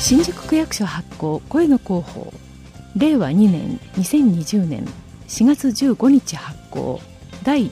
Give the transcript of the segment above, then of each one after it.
新宿区役所発行声の広報、令和2年2020年4月15日発行第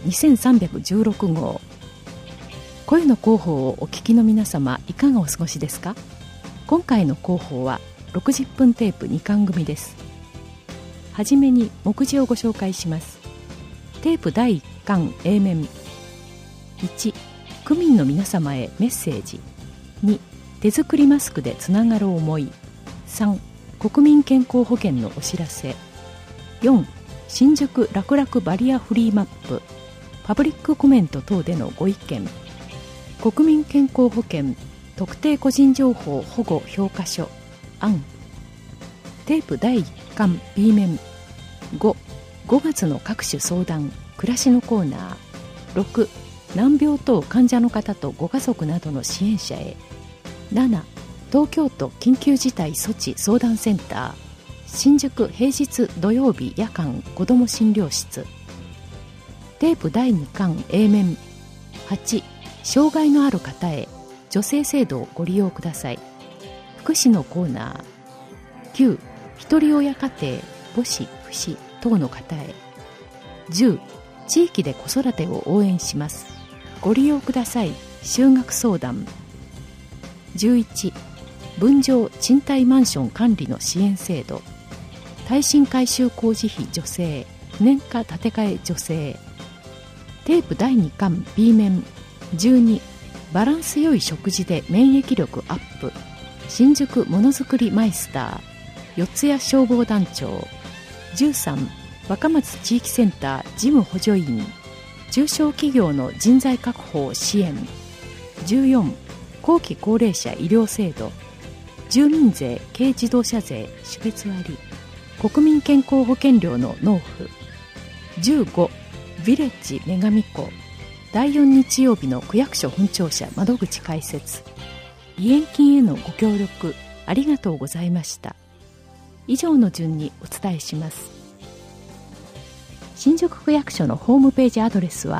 2316号。声の広報をお聞きの皆様、いかがお過ごしですか？今回の広報は60分テープ2巻組です。はじめに目次をご紹介します。テープ第1巻 A 面。1、区民の皆様へメッセージ。2、手作りマスクでつながる思い。3、国民健康保険のお知らせ。4、新宿楽々バリアフリーマップ、パブリックコメント等でのご意見。国民健康保険特定個人情報保護評価書案。テープ第1巻 B 面。5、5月の各種相談暮らしのコーナー。6、難病等患者の方とご家族などの支援者へ。7、東京都緊急事態措置相談センター新宿平日土曜日夜間子ども診療室。テープ第2巻 A 面。8、障害のある方へ助成制度をご利用ください、福祉のコーナー。9、ひとり親家庭母子父子等の方へ。10、地域で子育てを応援します、ご利用ください、就学相談。11、分譲賃貸マンション管理の支援制度、耐震改修工事費助成、不燃化建て替え助成。テープ第2巻 B 面。12、バランス良い食事で免疫力アップ、新宿ものづくりマイスター四谷消防団長。13、若松地域センター事務補助員、中小企業の人材確保を支援。14、後期高齢者医療制度、住民税軽自動車税種別割、国民健康保険料の納付。15、ヴィレッジ女神湖第4日曜日の区役所本庁舎窓口開設。義援金へのご協力ありがとうございました。以上の順にお伝えします。新宿区役所のホームページアドレスは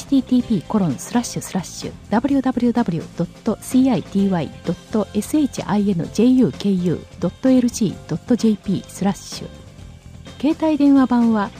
http://www.city.sinjuku.lg.jp/ 携帯電話版は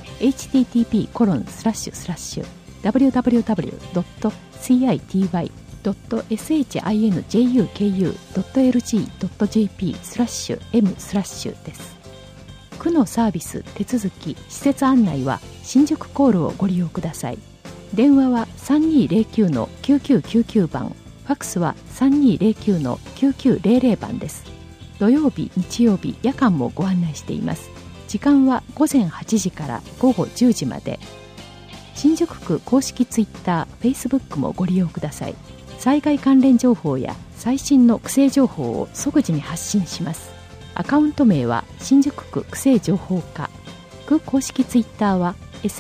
http://www.city.sinjuku.lg.jp/m/ です。区のサービス、手続き、施設案内は新宿コールをご利用ください。電話は 3209-9999 番、ファックスは 3209-9900 番です。土曜日、日曜日、夜間もご案内しています。時間は午前8時から午後10時まで。新宿区公式ツイッター、フェイスブックもご利用ください。災害関連情報や最新の区政情報を即時に発信します。アカウント名は新宿区区政情報課。区公式ツイッターは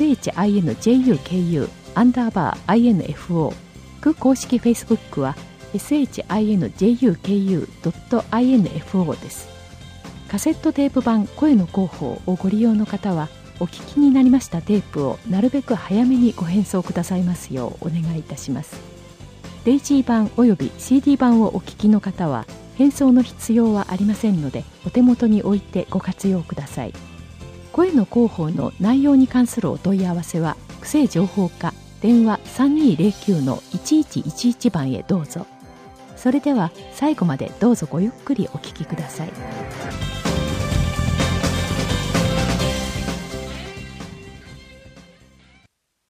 SHINJUKU_INFO。区公式フェイスブックは SHINJUKU.info です。カセットテープ版声の広報をご利用の方は、お聞きになりましたテープをなるべく早めにご返送くださいますようお願いいたします。デイジー版および CD 版をお聞きの方は返送の必要はありませんので、お手元に置いてご活用ください。声の広報の内容に関するお問い合わせは区政情報課電話 3209-1111 番へどうぞ。それでは最後までどうぞごゆっくりお聞きください。